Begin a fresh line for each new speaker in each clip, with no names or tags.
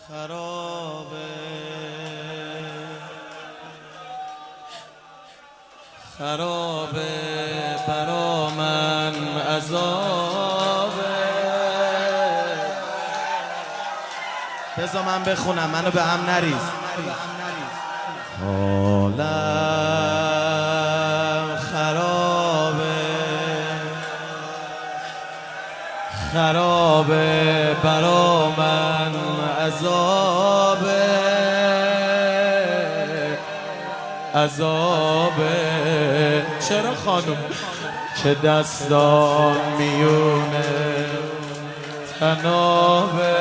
خرابه خرابه برا من عذابه. بذار من بخونم، منو به هم نریز. حالم خرابه خرابه برا من عذابه عذابه. چرا خانم که دستان میونه تنابه.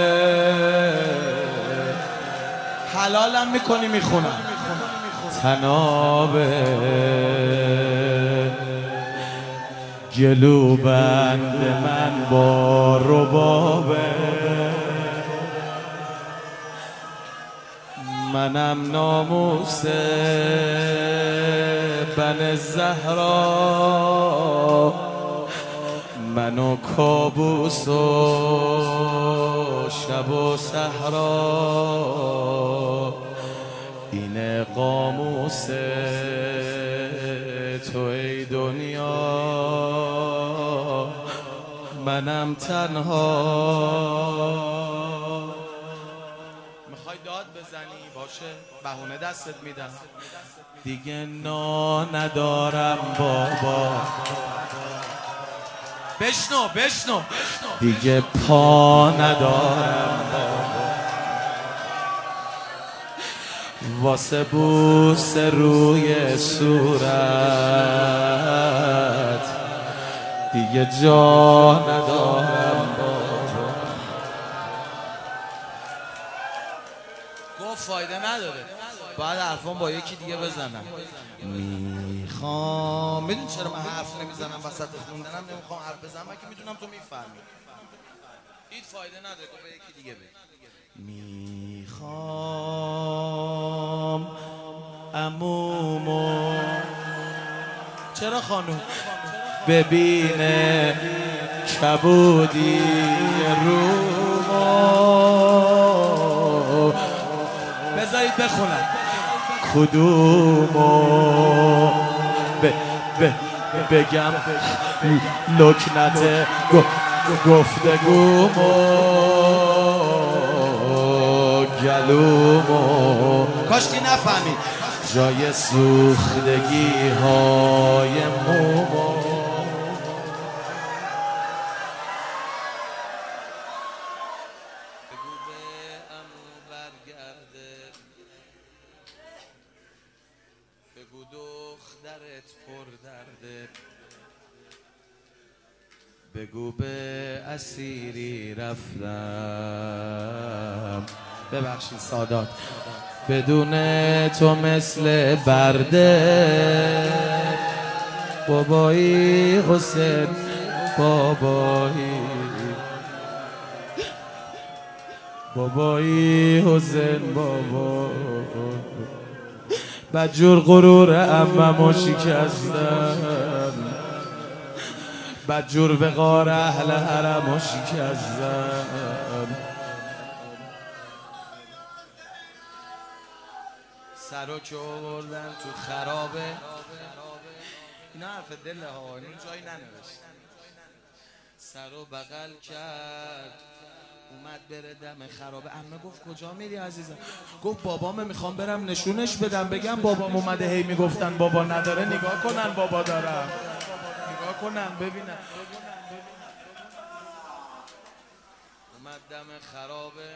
حلالم میکنی میخونم تنابه. گلو بند من با ربابه. منم ناموس بن زهرا. منو کابوس و شب و صحرا. این قاموس تو ای دنیا. منم تنها. میخوای داد بزنی باشه، بهونه دستت میدم. دیگه ندارم بابا. بشنو دیگه پا ندارم بابا. واسه بوس روی صورت دیگه جا ندارم بابا. گفت فایده نداره، باید حرفان با یکی دیگه بزنم. میخوام، میدونی چرا من حرف نمیزنم وسط خوندنم؟ نمیخوام حرف بزنم که میدونم تو میفهمی. هیچ فایده نداره، گفت به یکی دیگه بگی. میخوام عمومو. چرا خانوم؟ ببینه کبودی رومو. بذارید بخونم کدومو بگم لکنت گفتگومو گلومو. کاشکی نفهمید جای سوختگی های مومو. بگو به عمو برگرده. بگو دخترت پر درده. بگو به اسیری رفتم. ببخشید سادات، بدون تو مثل برده. بابایی حسین بابایی حسین بابا. بدجور غرور عممو شکستم. بدجور وقار اهل حرمو شکستم. سرو که آوردن تو خرابه. اینا حرف دل ها، این جایی ننوشت. سرو بغل کرد اومد بره دم خرابه. عمه گفت کجا میری عزیزم؟ گفت بابامه میخوام برم نشونش بدم، بگم بابام اومده. هی میگفتن بابا نداره، نگاه کنن بابا دارم، نگاه کنن ببینن. اومد دم خرابه.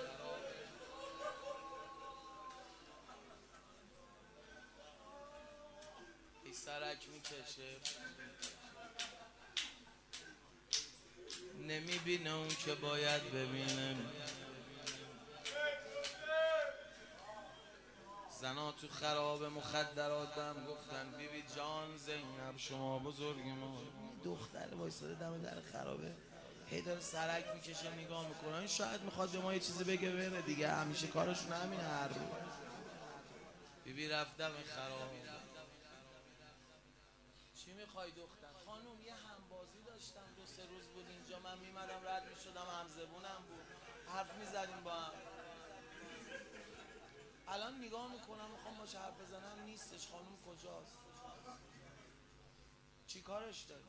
ای سرک میکشه، نمیبینه اون که باید ببینه. زنا تو خراب مخدرات هم گفتن بیبی جان زینب شما بزرگی ما. دختر وایساده دم در خرابه، هی داره سرک میکشه نگاه میکنه. این شاید میخواد به ما یه چیزی بگه بره دیگه، همیشه کارشون همین هر رو. بیبی رفت دم خراب. چی میخوای دختر؟ خانوم یه همبازی داشتم 2-3 روز بود اینجا، من میمدم رد میشدم، همزبونم بود. حرف میزدیم با هم. الان نگاه میکنم میخوام باشه حرف بزنم نیستش. خانم کجاست؟ چی کارش داری؟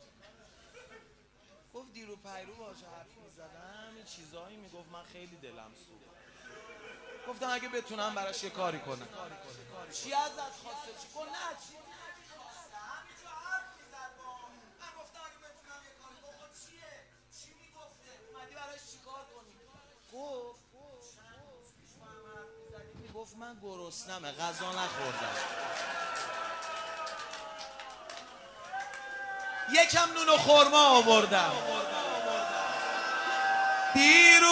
گفت دیرو پیرو باشه حرف میزدم این چیزایی میگفت من خیلی دلم سوخت. گفتم اگه بتونم براش یه کاری کنم. چی ازت خواسته؟ چی کن؟ نه چی نمیخواسته، همینجا حرف میزد با من. گفتم اگه بتونم یه کاری کنم. چیه؟ چی میگفته؟ اومدی براش چی کار کنی؟ گفت چند روز پیش با هم حرف میزدیم میگفت من گرسنمه غذا نخوردم. یکم نون و خرما آوردم. دیر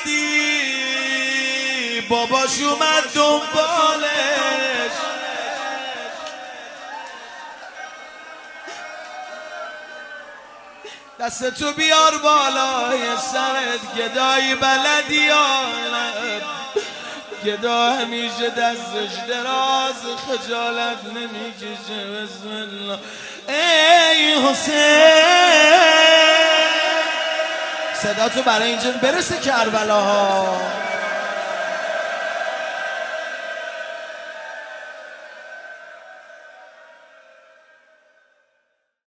اومدی باباش اومد دنبالش. دستتو بیار بالای سرت گدایی بلدی یا نه؟ گدا همیشه دستش دراز خجالت نمیکشه. بسم الله. ای حسین صدا تو برای اینجا برسه کربلا ها.